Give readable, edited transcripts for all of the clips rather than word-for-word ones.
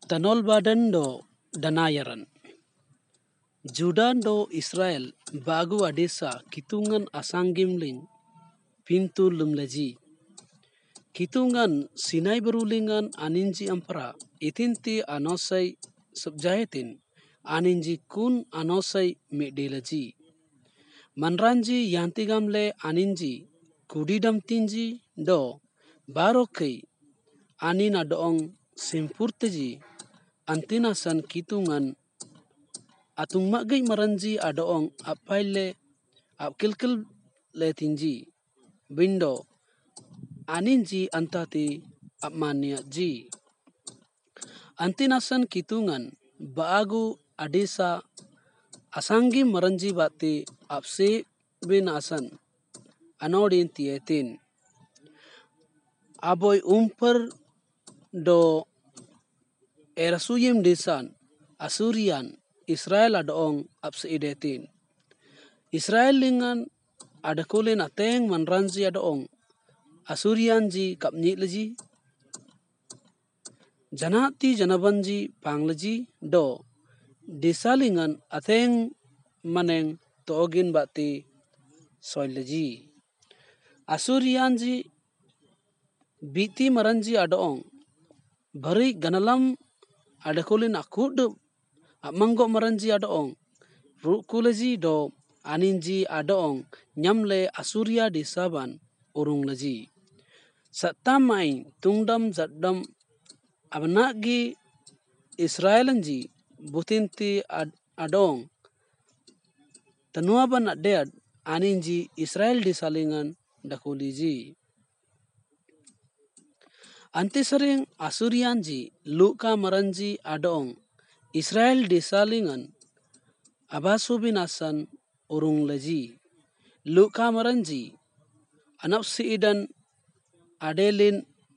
Tanol badan do danayaran. Judan do Israel bagu adesa kitungan asangimling pintu lumlaji. Kitungan Sinai berulingan aninji ampara itinti anosai subjahetin aninji kun anosai medelaji. Manranji yantigamle aninji kudidam tinji do barokei anina doong simpurteji antinasan kitungan atung magai maranji adoong apaile apkilkil letinji bindo aninji antati apmania ji antinasan kitungan baagu adesa asangi maranji bati apse bin asan anodin tietin aboy umper do erasuyim desan Asurian Israel adoong apse idetin Israel lingan adakulin ateng manranji adoong Asurian ji kapnyi leji janati janabanji pangleji do desalingan ateng maneng togin bati soileji Asurian ji biti maranji adoong bari ganalam adakulin akud amanggo maranji adoong rukuleji do aninji adoong nyamle Asuria desaban urung leji satamai tungdam zadam abnagi Israelanji butinti adong tanuaban adead aninji Israel desalingan dakuliji antisering Asurianji luka maranji adong Israel desalingan abasubinasan urung leji luka maranji anapsi idan adelin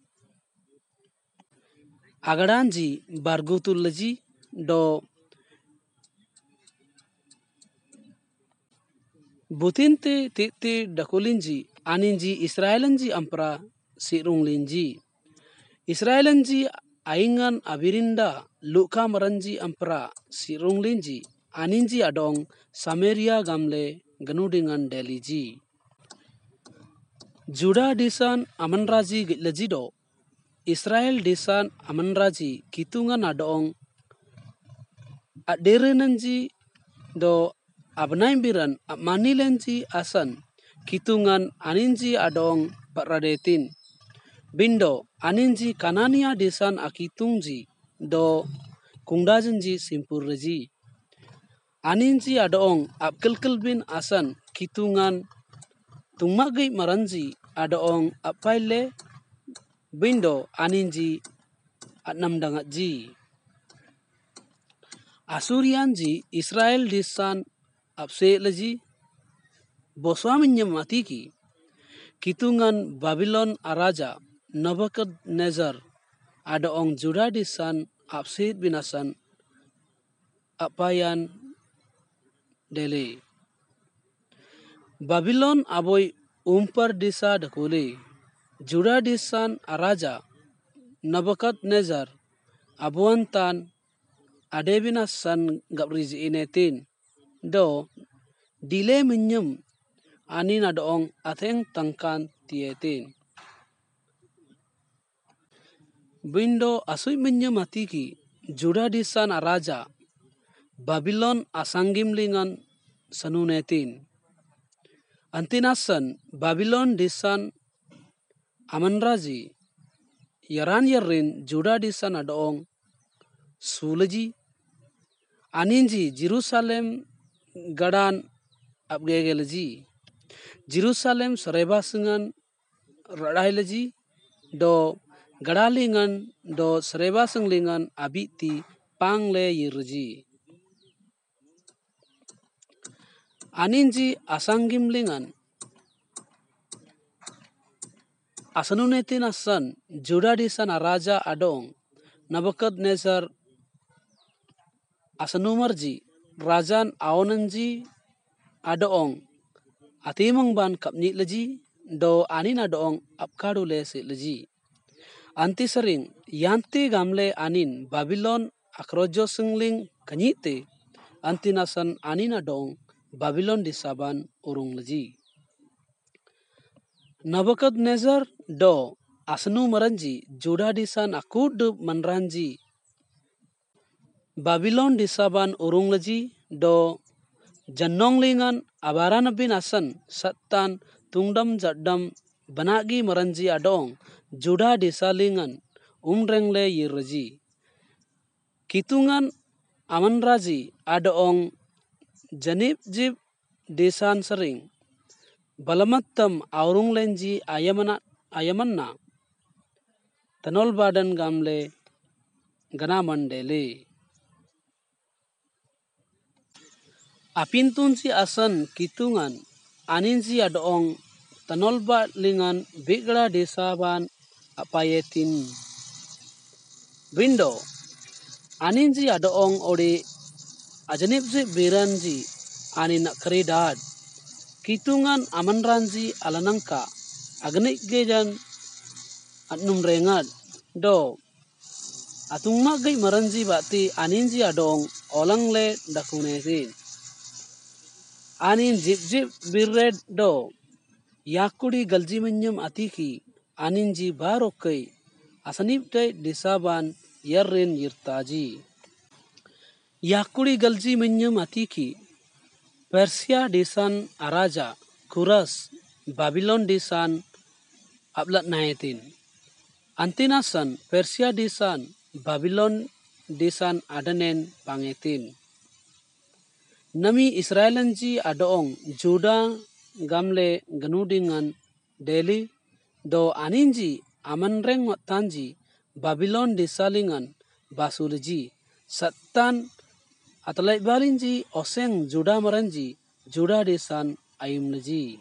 agadanji bargutul leji do butinti titi dakulinji aninji Israelanji ampra sirunglinji Israelanji aingan abirinda luka maranji ampra sirunglinji aninji adong Samaria gamle ganudingan deliji Juda desan amanraji gitleji do Israel desan amanraji kitungan adong aderenanji do abnaimbiran manilenji asan kitungan aninji adong paradetin bindo aninji Kanania desan akitungji do kungdajanji simpurreji aninji adong apkelkel bin asan kitungan tungmagi maranji adong apaile bindo aninji adnamdangaji Asurianji Israel desan apse leji boswaminya matiki kitungan Babylon araja Nebuchadnezzar adaong Juda desan apse binasan apayan dele Babylon aboy umpar desa dakule Juda desan araja Nebuchadnezzar abuantan adebinasan gabrizi inetin do dile minyam anin adoong ateng tangkan tietin bindo asui minyam atiki Juda desan araja Babylon asangimlingan sanunetin antinasan Babylon desan amanraji yaran yarin Juda desan adoong sulaji aninji Jerusalem gadan abgegeleji Jerusalem sarebasengan radaileji do gadalingan do sarebasenglingan abiti pangle yirji aninji asangimlingan asanunetin asan Juda desan araja adong Nebuchadnezzar asanumarji rajan aonanji adoong atimang ban kapni leji do anina doong apkadu lesi leji anti sering yanti gamle anin Babylon akrojo singling kanyite anti nasan anin adong Babylon di saban urung leji. Nabukadnezar do asnu maranji Juda disan akud manranji Babylon di saban urung leji do jannonglingan abaranabin asan satan tungdam jaddam banagi maranji adong Juda disalingan umrengle yirraji. Kitungan amanraji adong janibjib desan sering balamattam aurung lenji ayamanna tanol badan gamle gana mandele. Apintunji asan kitungan aninji adong tanolba lingan bigla desaban apayetin window aninji adong ode ajanibji biranji anin keridad kitungan amanranji alanangka agnik gejan atnum rengat do atung magai maranji bati aninji adong olangle dakunesin anin jib birred do yakudi galji menyem atiki aninji barokai asaniptai disaban yarrin yirtaji. Yakudi galji menyem atiki Persia desan araja Kuras Babylon desan ablat naetin antinasan Persia desan Babylon desan adanen pangetin nami Israelanji adong Juda gamle ganudingan Delhi do aninji amanreng tanji Babylon desalingan basulji satan atalai balinji oseng Juda maranji Juda desan ayumnaji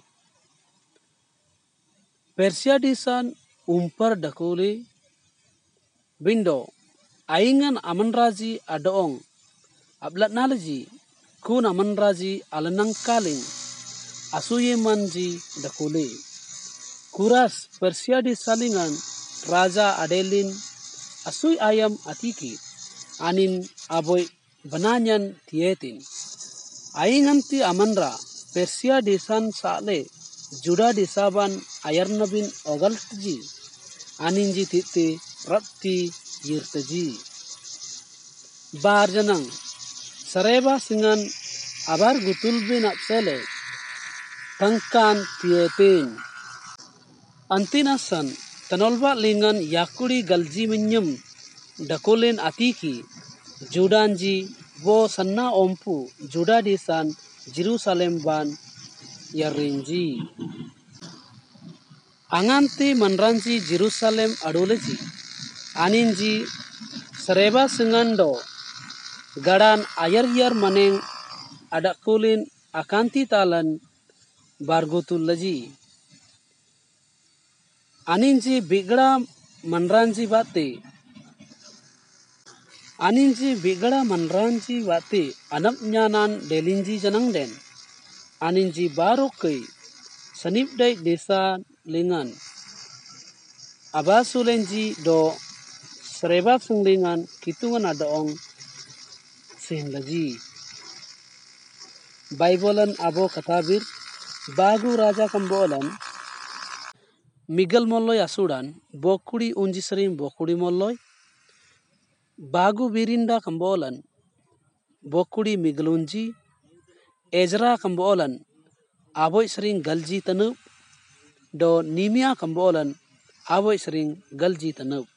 Persia desan umpar dakuli bindo aingan amanraji adong ablat nalaji kun amanraji alanang kaling asuye manji dakuli Kuras Persia desalingan raja adelin asui ayam atiki anin aboy bananyan tietin ainganti amanra Persia desan sale Juda desaban ayarnabin ogaltji aninji titi rapti yirtaji barjanang sareba singan abar gutulbin apsele tangkan tietin antinasan tanolba lingan yakudi galji menyem dakulin atiki Judanji bo sanna ompu Juda desan Jerusalem ban yarrinji anganti manranji Jerusalem adoleji aninji sareba singando gadan ayar maneng adakulin akanti talan bargutul laji aninji bigda manranji bate anap nyanan delinji janangden aninji barokai sanipdai desa lingan abasulenji do sereba sunglingan kitungan adong sehlaji Baibolan abo katabir bagu raja kambolan Miguel Molloy asudan bokudi unji sering bokudi Molloy bagu birinda kambolan bokudi Miguelunji Ezra kambolan aboy sering galji tanup do Nimia kambolan aboy sering galji tanup